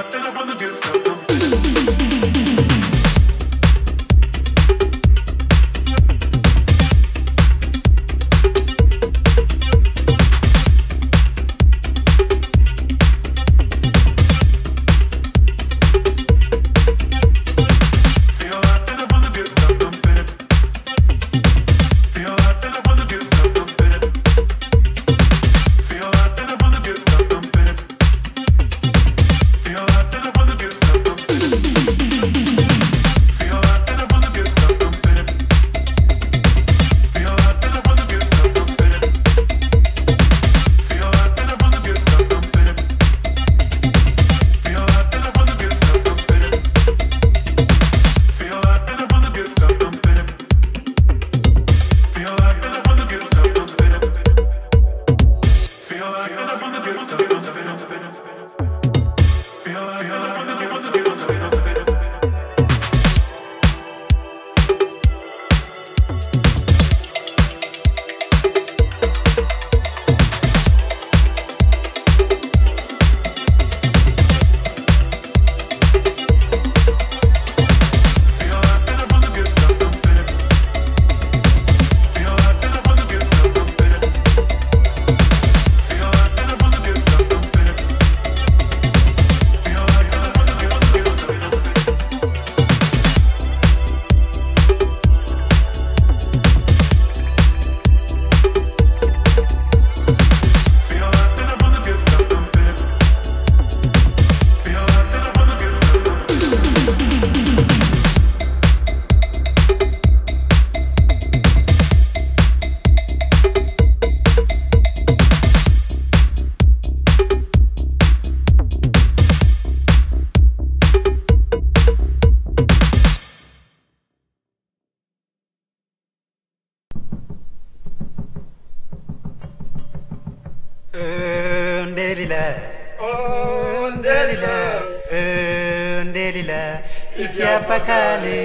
Ifya pakale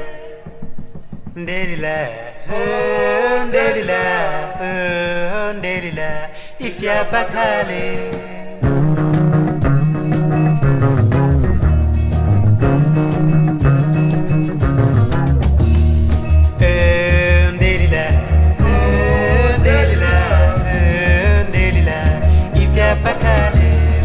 ndelila ndelila ndelila ifya pakale ndelila ndelila ndelila ifya pakale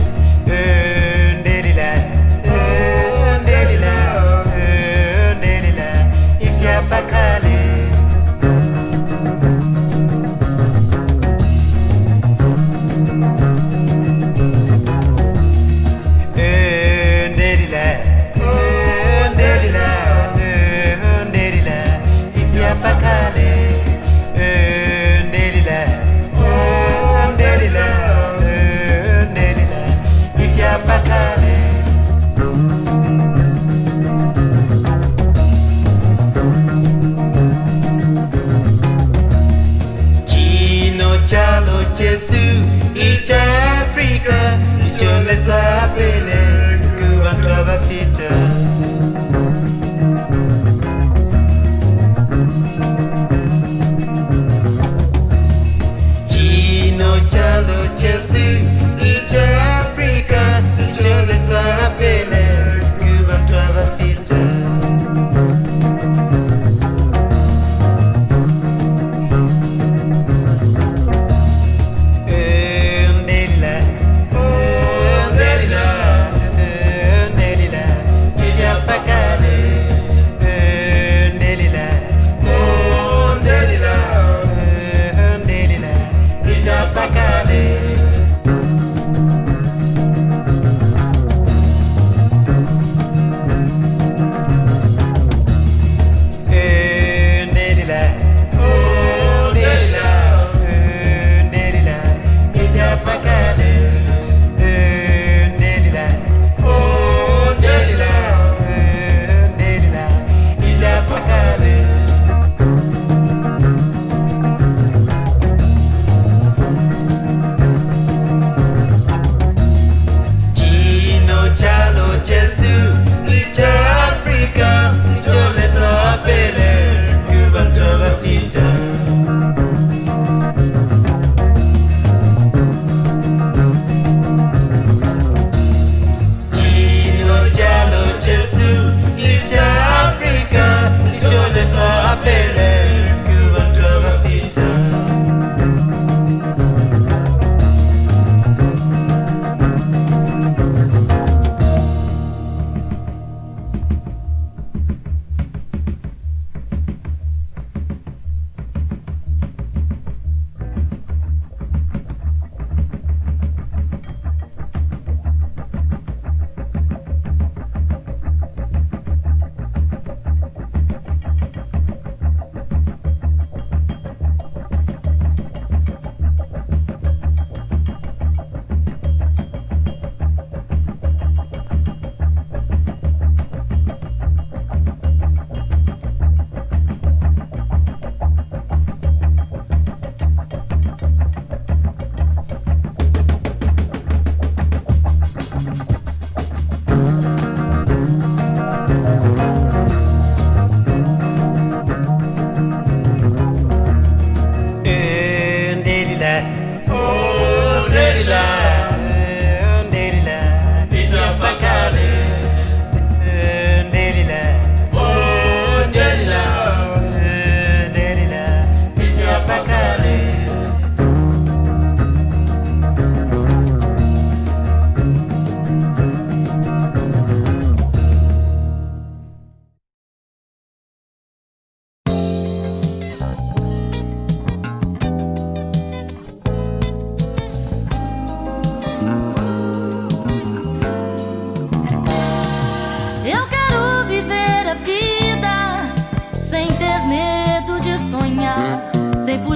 Jesu, each Africa, each lesa pele, kubantu abafita. Gino chalo Jesu, each Africa, each lesa pele, kubantu abafita.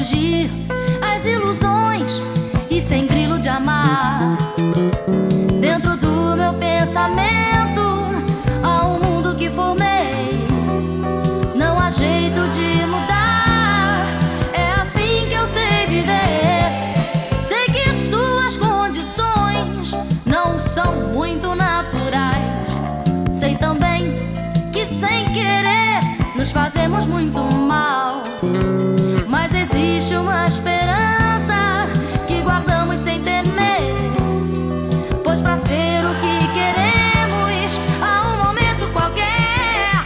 fugir às ilusões e sem grilo de amar. Dentro do meu pensamento há um mundo que formei, não há jeito de mudar, é assim que eu sei viver. Sei que suas condições não são muito naturais, sei também que sem querer nos fazemos muito mal, mas existe uma esperança que guardamos sem temer, pois pra ser o que queremos há um momento qualquer.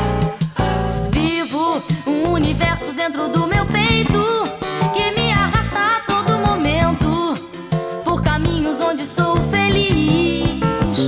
Vivo um universo dentro do meu peito que me arrasta a todo momento por caminhos onde sou feliz.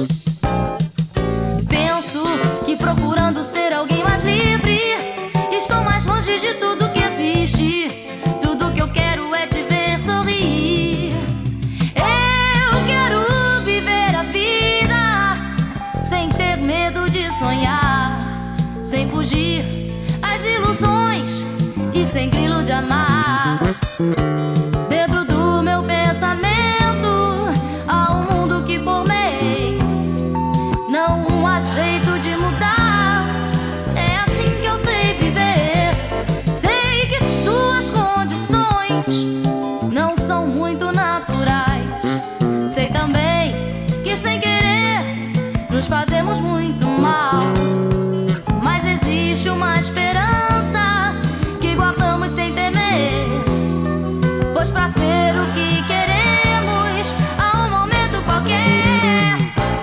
Penso que procurando ser alguém mais livre estou mais longe de tudo que existe. Tudo que eu quero é te ver sorrir. Eu quero viver a vida sem ter medo de sonhar, sem fugir às ilusões e sem grilo de amar. Dentro do meu pensamento há um mundo que formei, não há jeito de mudar, é assim que eu sei viver. Sei que suas condições não são muito naturais, sei também que sem querer nos fazemos muito mal, mas existe uma esperança que guardamos sem temer, pois pra ser o que queremos há um momento qualquer.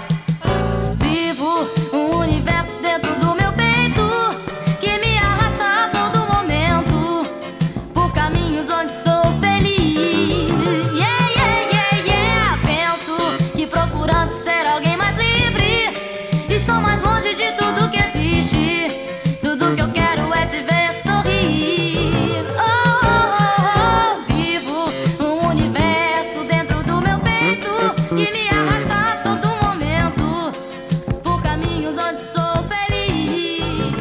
Vivo um universo dentro do meu peito que me arrasta a todo momento por caminhos onde sou feliz. Yeah, yeah, yeah, yeah. Penso que procurando ser alguém mais livre estou mais longe de tudo que existe. Tudo que eu quero é te ver sorrir. Oh, oh, oh. Vivo um universo dentro do meu peito que me arrasta a todo momento por caminhos onde sou feliz.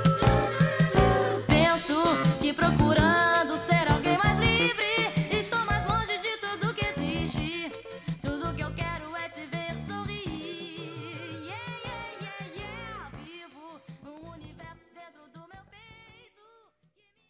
Penso que procurando ser alguém mais livre estou mais longe de tudo que existe. Tudo que eu quero é te ver sorrir. Yeah, yeah, yeah, yeah. Vivo um universo dentro do meu peito que me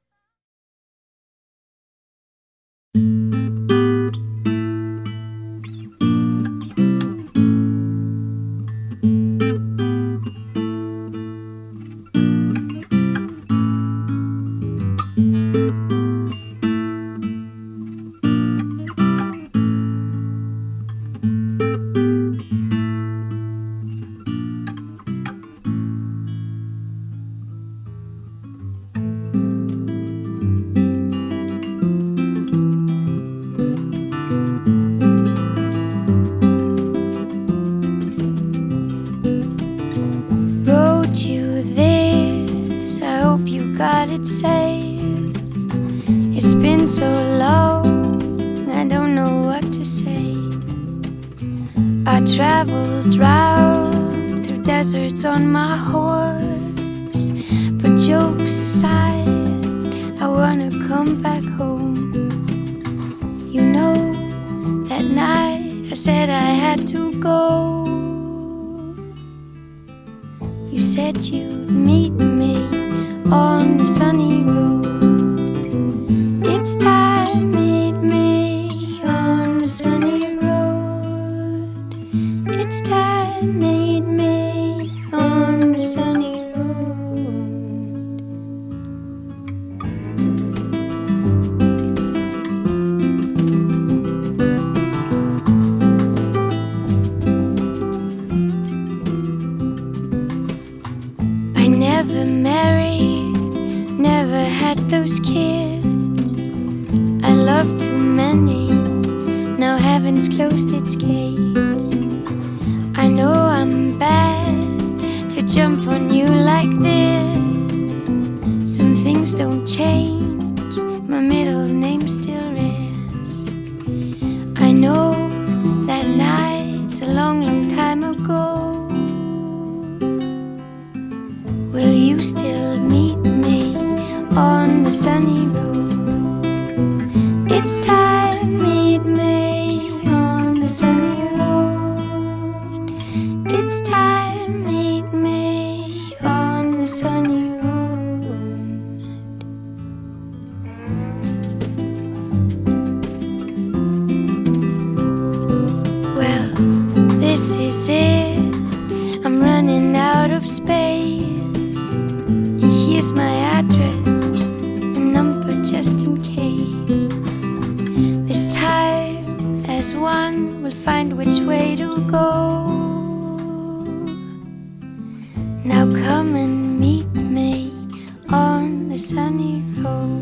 wrote you this, I hope you got it safe. It's been so long, I don't know what to say. I traveled round through deserts on my horse, but jokes aside, I wanna come back home. You know, that night I said I had to go. You said you'd meet me on the sunny road. It's time, meet me on the sunny road. It's time, meet me on the sunny road. I never married, never had those kids. I loved too many, now heaven's closed its gates. I know I'm bad to jump on you like this. Some things don't change, my middle name still is. I know that night's a long, long time ago. Will you still meet me on the sunny road? It's time, meet me on the sunny road. Well, this is it. I'm running out of space. And here's my address, a number just in case. This time, as one, we'll find which way to go. Now come and meet me on the sunny road.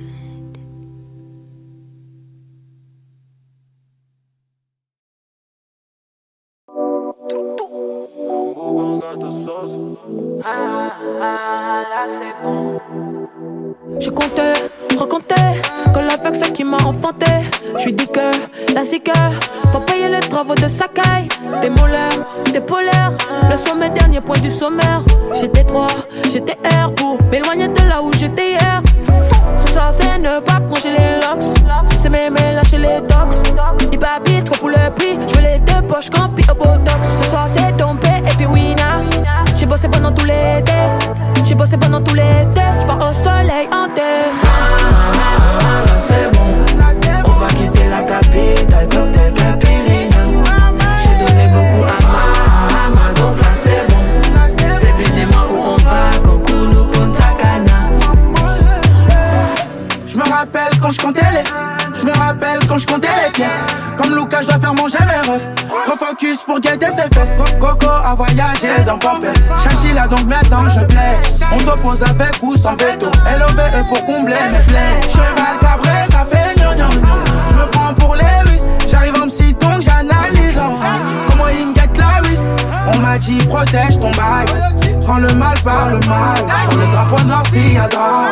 Je comptais, recomptais, colle avec celle qui m'a enfanté. J'suis dit que la zika, faut payer les travaux de Sakai. Des molaires, des polaires, le sommet, dernier point du sommaire. J'étais 3, j'étais R pour m'éloigner de là où j'étais hier. Ce soir c'est ne pas manger les locks. C'est m'aimer lâcher les docs. Dis papi, trop pour le prix. J'veux les deux poches campi au botox. Ce soir c'est tombé et puis winna. J'ai bossé pendant tout l'été. J'ai bossé pendant tout l'été. J'pars au soleil en tête. Là c'est bon. On va quitter la capitale comme tel Capirina. J'ai donné beaucoup à ma donc là c'est bon. Baby dis-moi où on va, Cancun ou Punta Cana. Je me rappelle quand je comptais les. Je me rappelle quand je comptais les pièces. Comme Lucas, je dois faire manger mes refs. Refocus pour guetter ses fesses. Coco a voyagé dans Pampers. Chachila donc maintenant je plais. On s'oppose avec ou sans veto. LOVE pour combler mes plaies. Cheval cabré, ça fait gnon. Je me prends pour Lewis. J'arrive en psy donc j'analyse. Comment il me guette la vis. On m'a dit protège ton bail. Prends le mal par le mal. Sur le drapeau noir s'il y a drame.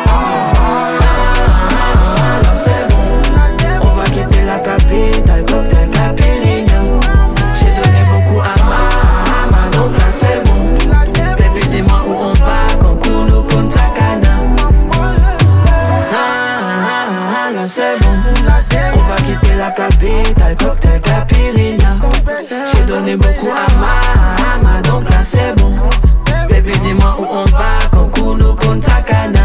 Là c'est bon. On va quitter la capitale comme tel Capirina. J'ai donné beaucoup à ma donc là c'est bon. Baby dis-moi où on va, Cancun ou Punta Cana. Là c'est bon. On va quitter la capitale comme tel Capirina. J'ai donné beaucoup à ma donc là c'est bon. Baby dis-moi où on va, Cancun ou Punta Cana.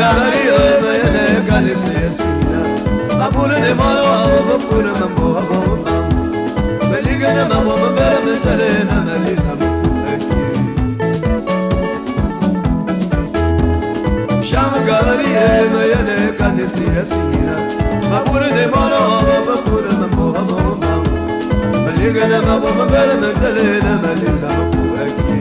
Shangabariyo mayene kanisi esina Mabule ne molo mabule mambo mambo Beliga ne mambo mambele mentale na malisa mfuleki Shangabariyo mayene kanisi esina Mabule ne molo mabule mambo mambo Beliga ne mambo mambele mentale na malisa mfuleki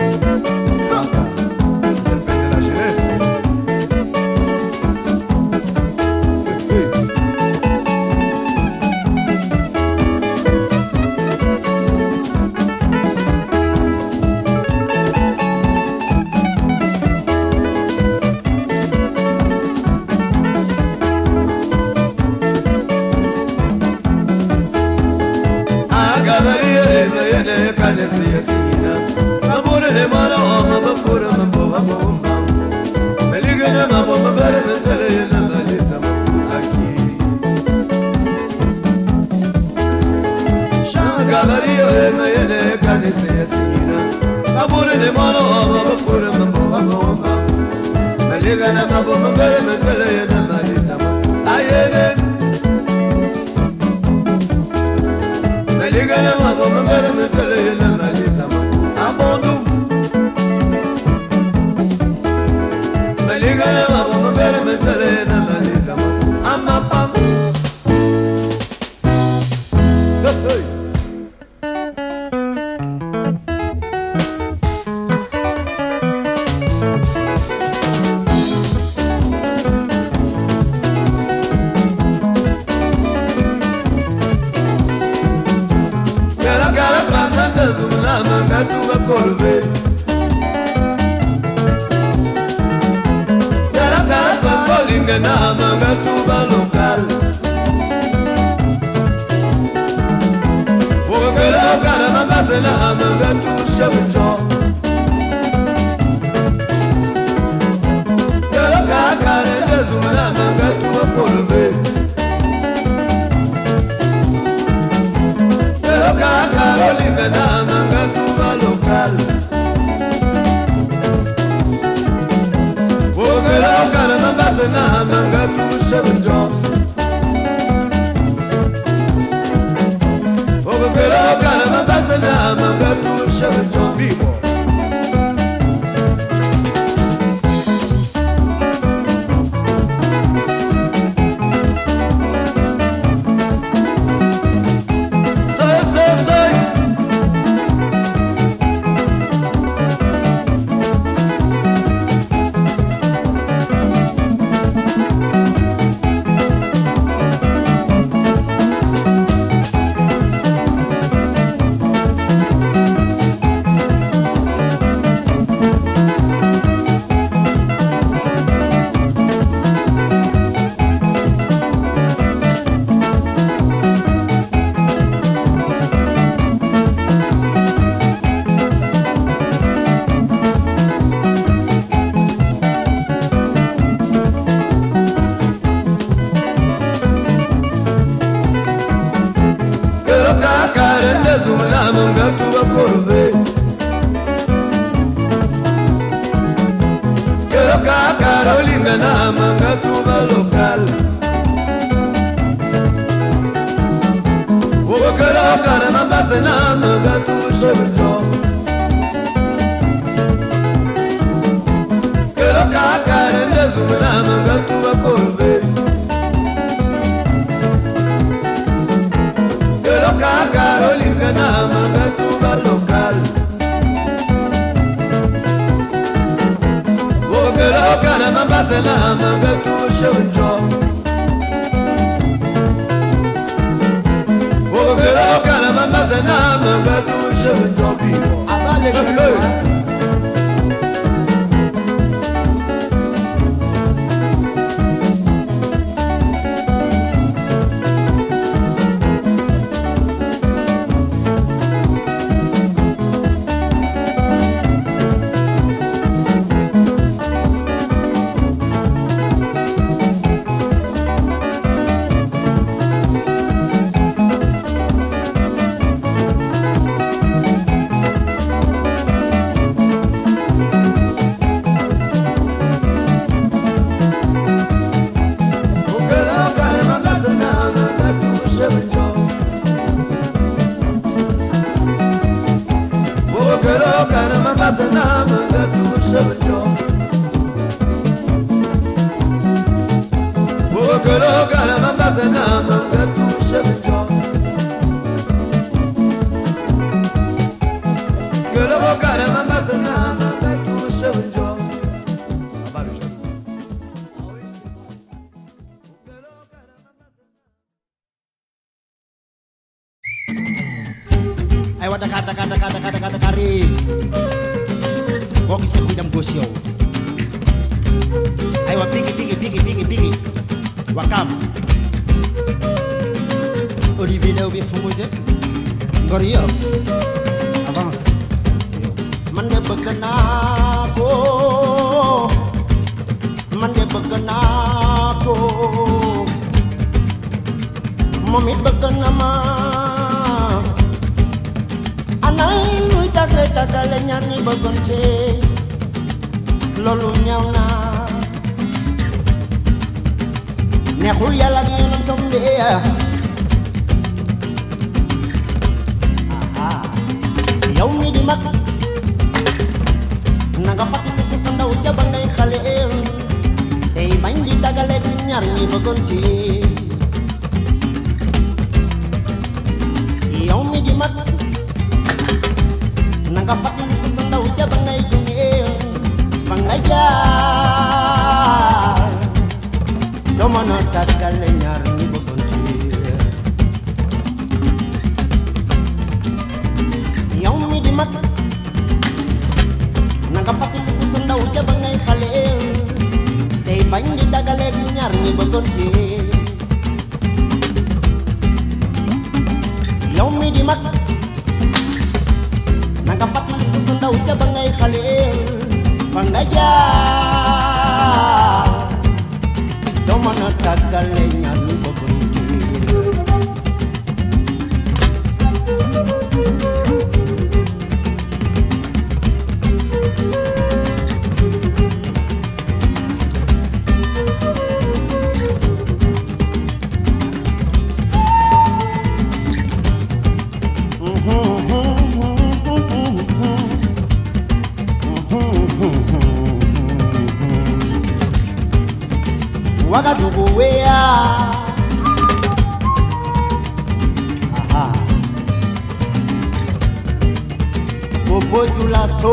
Siyasina, amore de mano, mabapura, mabomba. Meligana, mabomba, mentale, na malisa, aqui. Shangavario, mayene, canese, siyasina, amore de mano, mabapura, mabomba. Meligana, mabomba, mentale, na malisa, ayene. Meligana, mabomba, mentale, na Kari Kok bisa kuidam gosyo Ayo pigi Wakam Olivier Léobi Fumude Ngoriof Avance Man de bëgg naa ko Man de bëgg naa ko Moom it bëgg na ma Anay nuy tagale ñaar ñi bëggante loolu ñaaw na neexul yàlla ak yéenam tombe yow mi di mag na nga fàttaliku sa ndaw ca ba ngay xale tey bañ di tagale ñaar ñi bëggante yow mi di mag nanga fàttaliku sa ndaw ja ba ngay jungee ba ngay jaar doo mën a tàggale ñaar ñi bëggante yow mi di mag nanga fàttaliku sa ndaw ja ba ngay xale tey bañ di tàggale ñaar ñi bëggante yow mi di mag nanga fàttaliku sa ndaw ja ba ngay xale fa nga jaar doo mën a tàggale ñaar ñu bëggante Wagadugu wea aha Bobo Julaso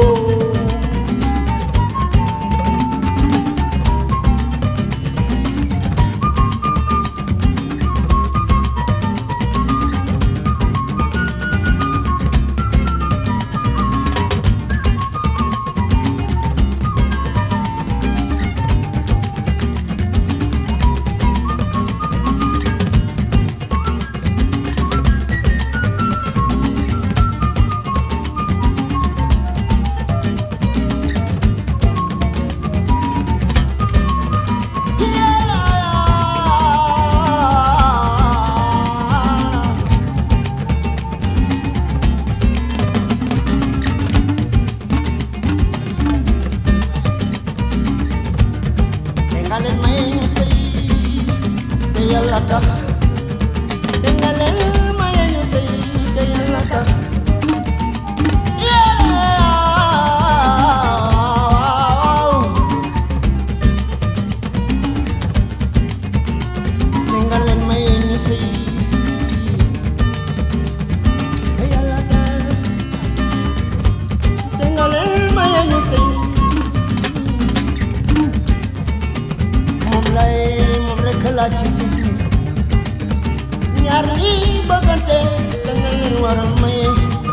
ñaar ñi bëggante da nga leen war a maye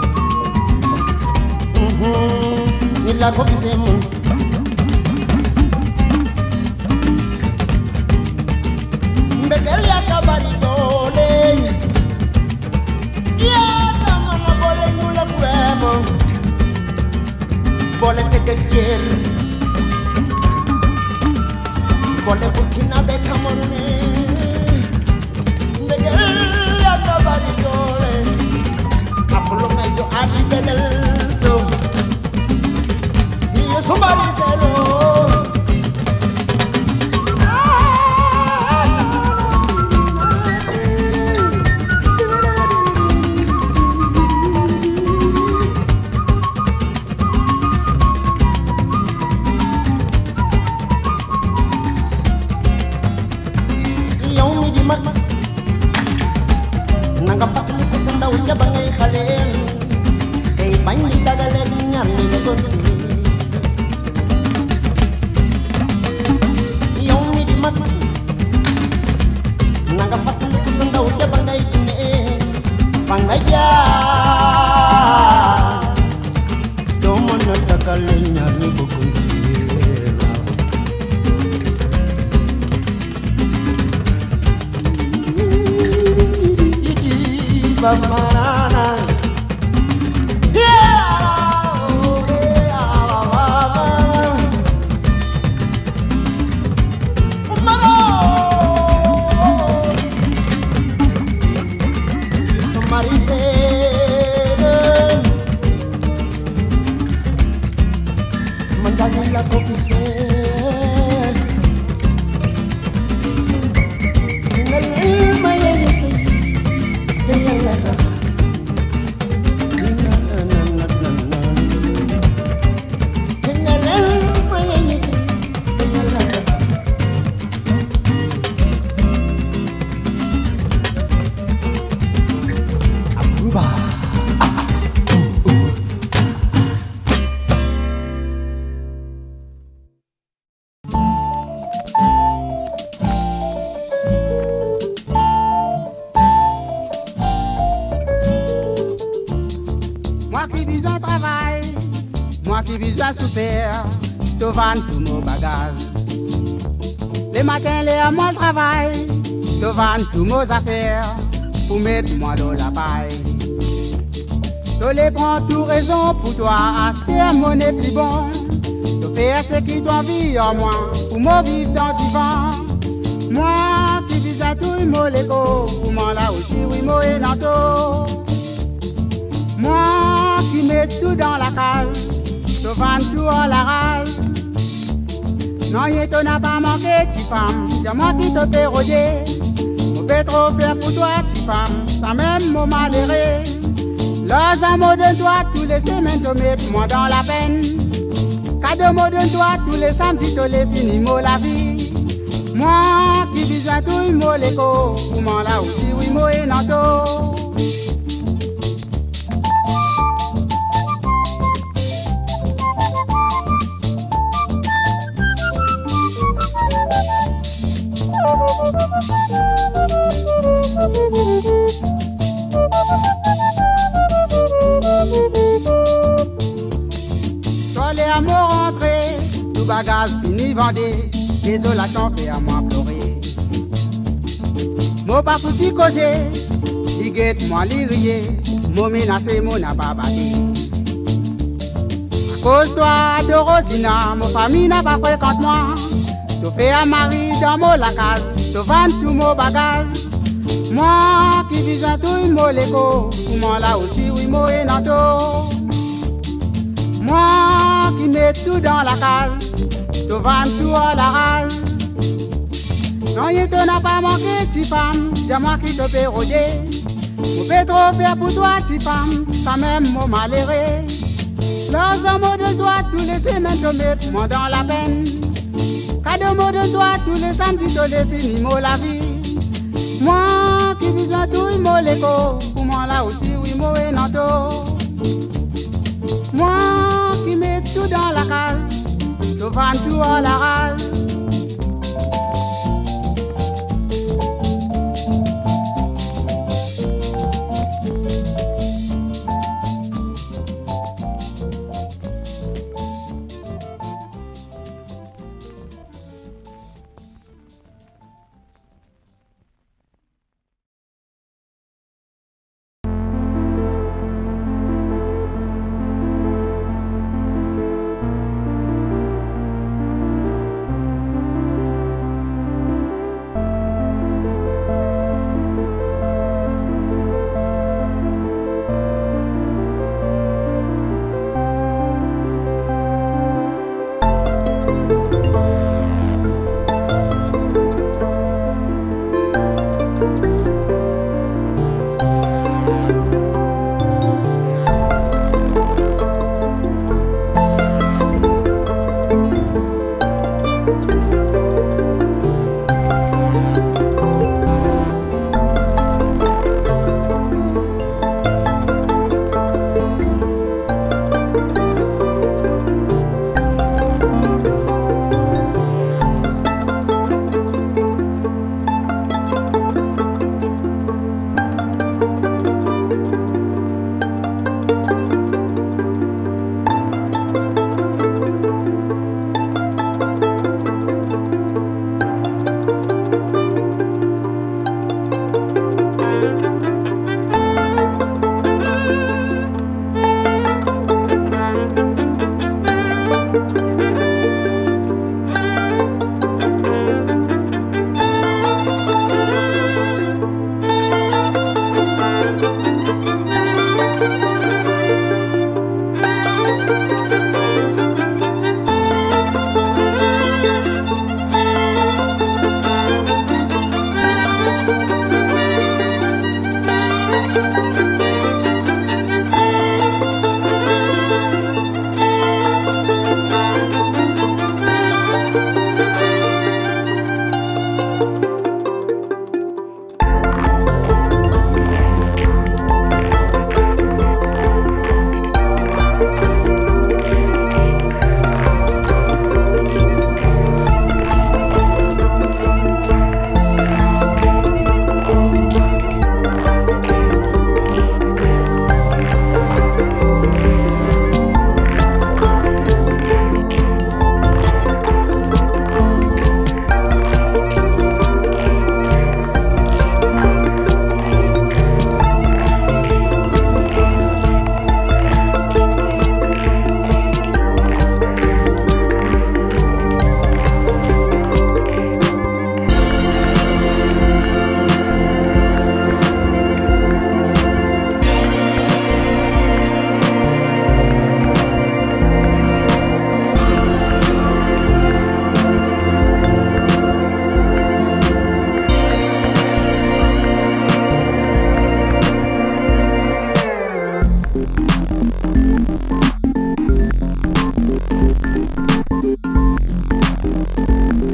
ni laa ko gisee moom mbëggeel yaa ka bari doole yaa ka mën a boole ñu la weemo boole tëgg jër boole Burkina be Cameroun Somebody say no. Yow Tous mes affaires pour mettre moi dans la paille. Tu les prends tout raison pour toi, acheter mon est plus bon. Tu fais ce qui t'envie en moi, pour moi vivre dans du vent. Moi qui vis à tout, moi l'écho, pour moi là aussi, oui, moi et nanto. Moi qui mets tout dans la case, tu vends tout à la race. Non, y'a t'en a pas manqué, ti femme, c'est moi qui te fais rôder. Je vais trop faire pour toi, petite femme, sans même mon malheureux. Leurs amours de toi, tous les semaines, te mettre moi dans la peine. Cadeau mots de toi, tous les samedis, te les finis, moi la vie. Moi qui vis à tout, moi l'écho, pour moi là aussi, oui, moi et nanto. Sur les amours rentrés, tout bagage fini vendé, désolation fait à moi pleurer. Moi pas foutu causer, li guette moi li rier, moi menacé moi n'a pas battu. À cause toi de Rosina, ma famille n'a pas fréquente moi. Tu fais un mari dans mon la case, tu vends tout mon bagage. Moi qui vis à tout, moi l'écho, pour moi là aussi, oui, moi et nanto. Moi qui mets tout dans la case, tu vends tout à la race. Non, il te n'a pas manqué, ti femme, c'est moi qui te fais rôder. Je vais trop faire pour toi, ti femme, sans même mon malheureux. Leurs amours de toi, tous les semaines, te mettent moi dans la peine. Cadeau mots de toi, tous les samedis, te les finis, moi la vie. Moi qui vis à tout, moi l'écho, pour moi là aussi, oui, moi et nanto. Moi qui mets tout dans la case, je vends tout à la race.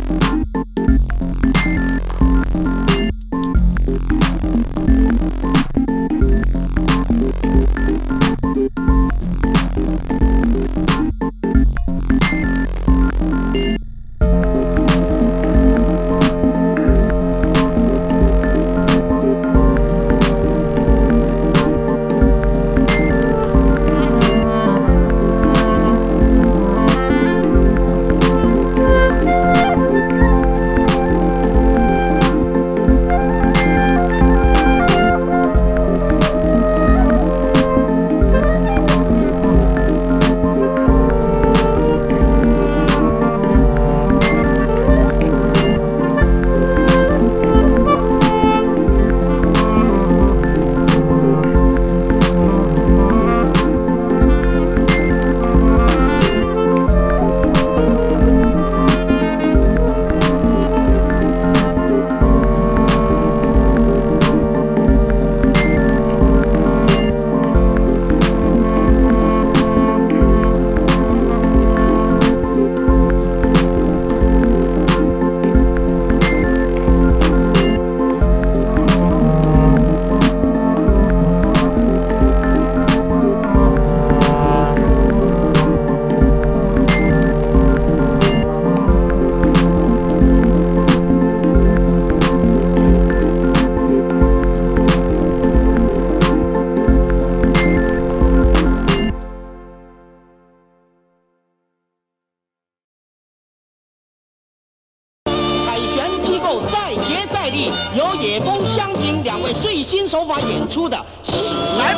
由野风香吟两位最新手法演出的《喜来》。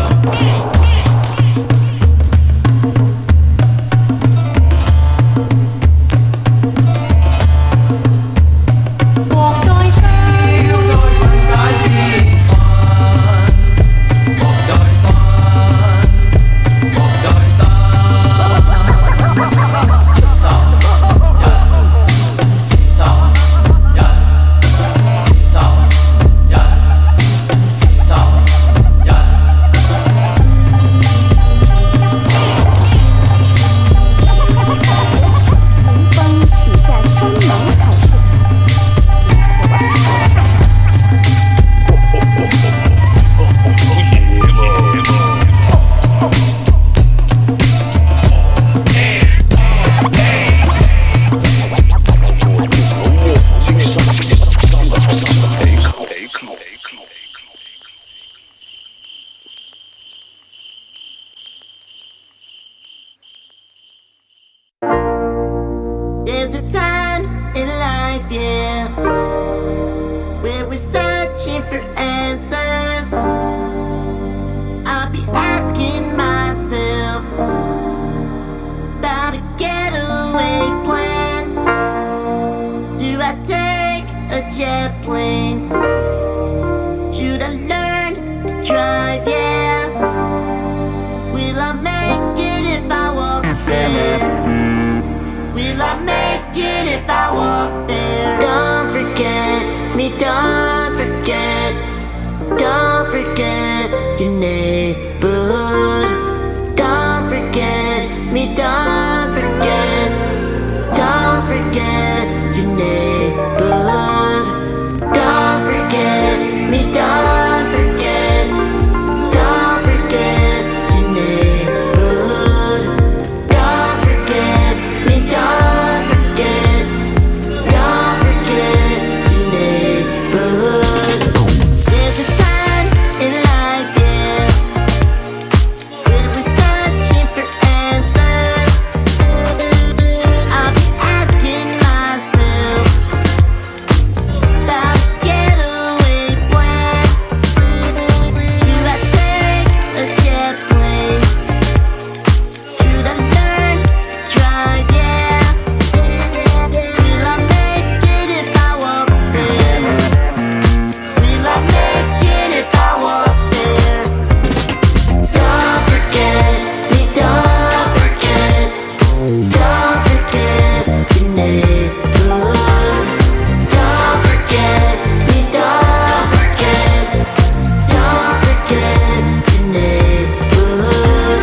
There's a time in life, yeah, where we're searching for answers. I'll be asking myself about a getaway plan. Do I take a jet plane? Should I learn to drive, yeah? Will I make it if I walk there? Will I make it if I walk there? Don't forget me, don't forget. Don't forget your neighborhood. Don't forget me, don't forget. Don't forget your neighborhood. Don't forget me, don't forget. Don't forget your neighborhood. Don't forget me, don't forget. Don't forget your neighborhood. There's a time in life, yeah, where we're searching for answers. I'll be asking myself about a getaway plan. Do I take a jet plane? Should I learn to drive, yeah? Will I make it if I walk there? Will I make it if I walk there? Don't forget me, don't forget. Don't forget your neighborhood. Don't forget me, don't forget. Don't forget your neighborhood.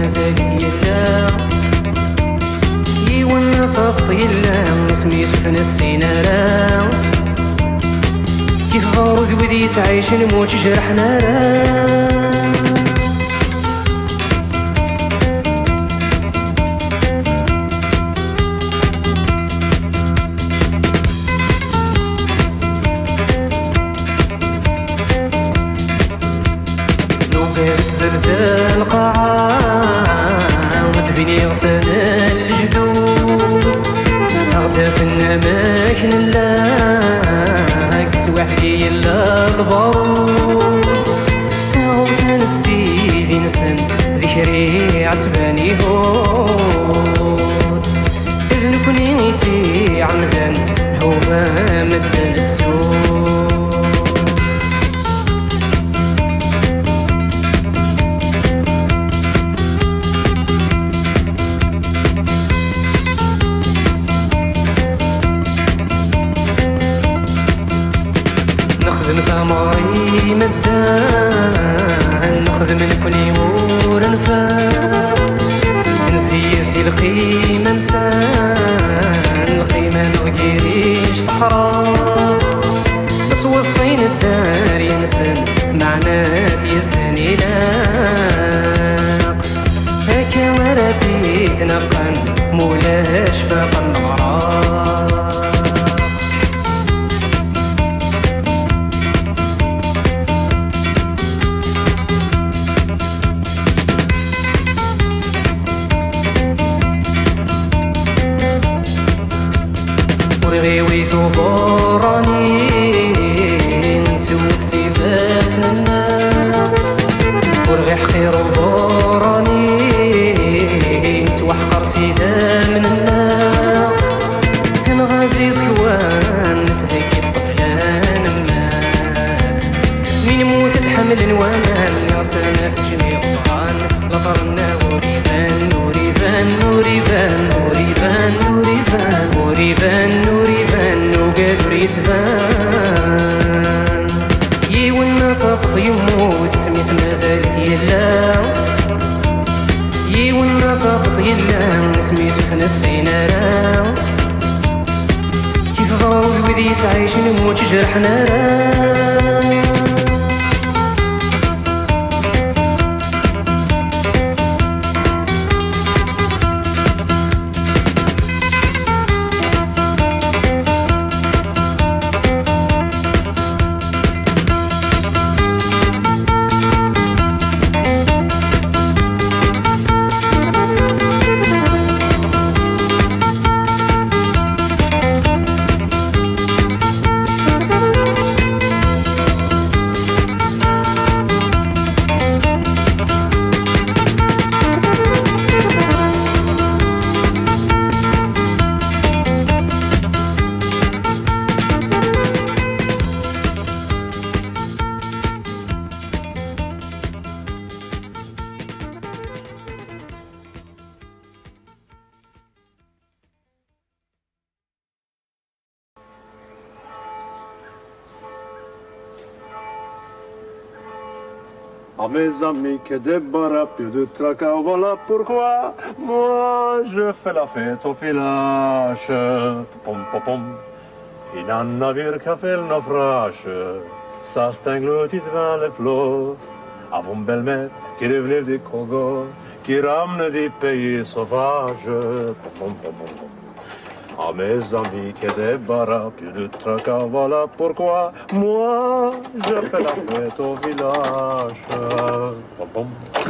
مازال يلا يوانا صفط يلا سميتو في السينارا كيف غارو ذودي تعيش نموت جرحنا راه زلزال قاعة ومدبني غسل الجدود غدا في الأماكن لا كسواح كيلا البارود غدا نستيدي نسن ذكري عتباني هود نكوني نيتي عمدان هوما مدن السود ثمري مدان نخدم لكل يمور نفاق نزيد دي القيمة نسان القيمة مغيريش تحرق توصين الدار ينسن معنات يسني لاق هكا وراتي تنقن مولاش فاق النغراق غيوي ثبوراني نتوسي باسنا ورغي حقير وبوراني نتوحقر سيدا من النار كان غازي زكوان نتهكي الطفلان مات مين موت تحمل نوان غسانة تجميع الصغان لطرنا وريبان وريبان وريبان وريبان وريبان وريبان يتبان يوانا تفض يموت سميت مازال يلا يوانا تفض يلا سميتو في السينارا كيف غاو الوذي تعيش نموت جرحنا راه À mes amis qui débarrassent plus de tracas, voilà pourquoi moi je fais la fête au village. Pom pom pom. Il y a un navire qui a fait le naufrage, ça s'engloutit devant les flots. Avant une belle-mère qui revenait du Congo, qui ramène des pays sauvages. Pom pom pom pom. À mes amis qui débarrassent plus de tracas, voilà pourquoi moi je fais la fête au village. Pom pom.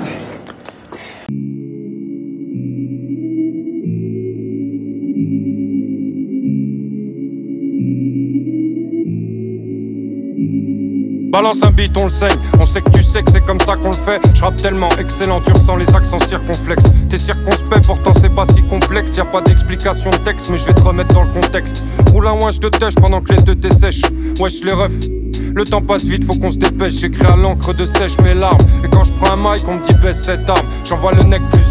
Balance un beat, on le saigne. On sait que tu sais que c'est comme ça qu'on le fait. Je rappe tellement excellent, tu ressens les accents circonflexes. T'es circonspect, pourtant c'est pas si complexe. Y'a pas d'explication de texte, mais je vais te remettre dans le contexte. Roule un ouin, je te tâche pendant que les deux t'essèchent. Wesh les refs, le temps passe vite, faut qu'on se dépêche. J'écris à l'encre de sèche mes larmes. Et quand je prends un mic, on me dit baisse cette arme. J'envoie le nec plus